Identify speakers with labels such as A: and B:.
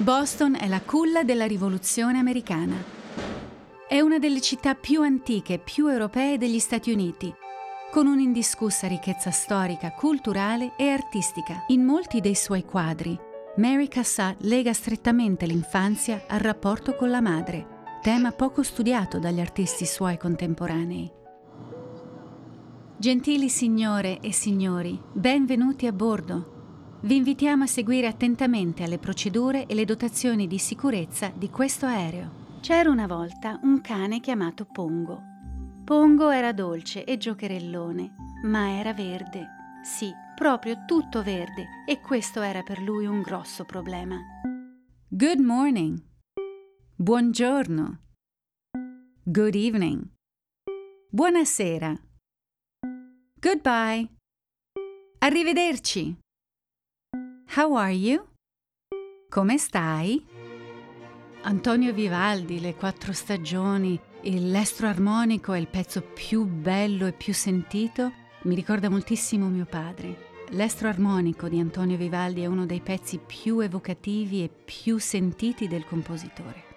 A: Boston è la culla della rivoluzione americana. È una delle città più antiche e più europee degli Stati Uniti, con un'indiscussa ricchezza storica, culturale e artistica. In molti dei suoi quadri, Mary Cassatt lega strettamente l'infanzia al rapporto con la madre, tema poco studiato dagli artisti suoi contemporanei. Gentili signore e signori, benvenuti a bordo. Vi invitiamo a seguire attentamente alle procedure e le dotazioni di sicurezza di questo aereo. C'era una volta un cane chiamato Pongo. Pongo era dolce e giocherellone, ma era verde. Sì, proprio tutto verde, e questo era per lui un grosso problema. Good morning. Buongiorno. Good evening. Buonasera. Goodbye. Arrivederci. How are you? Come stai? Antonio Vivaldi, Le quattro stagioni, l'estro armonico è il pezzo più bello e più sentito. Mi ricorda moltissimo mio padre. L'estro armonico di Antonio Vivaldi è uno dei pezzi più evocativi e più sentiti del compositore.